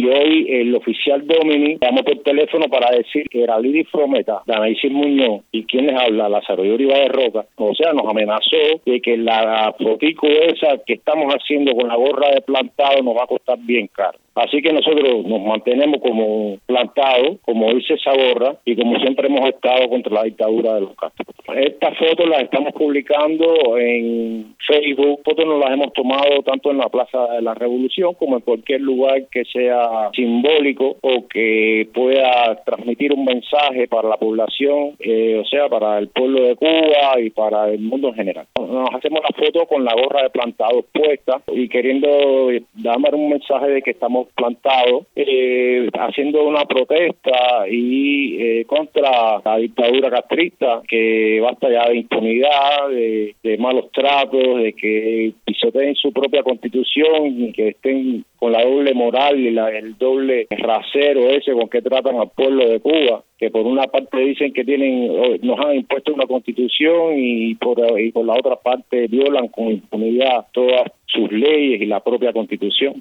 y hoy el oficial Domini llamó por teléfono para decir que era Lidy Frometa, Danaisis Muñoz y quien les habla, Lázaro Yuri de Roca, o sea, nos amenazó de que la fotico esa que estamos haciendo con la gorra de plantado nos va a costar bien caro. Así que nosotros nos mantenemos como plantados, como dice esa gorra, y como siempre hemos estado contra la dictadura de los Castro. Estas fotos las estamos publicando en Facebook, fotos nos las hemos tomado tanto en la Plaza de la Revolución como en cualquier lugar que sea simbólico o que pueda transmitir un mensaje para la población, o sea, para el pueblo de Cuba y para el mundo en general. Nos hacemos la foto con la gorra de plantado puesta y queriendo dar un mensaje de que estamos plantados, haciendo una protesta y contra la dictadura castrista, que basta ya de impunidad, de malos tratos, de que pisoteen su propia constitución y que estén con la doble moral y el doble rasero ese con que tratan al pueblo de Cuba, que por una parte dicen que nos han impuesto una constitución y por la otra parte violan con impunidad todas sus leyes y la propia constitución.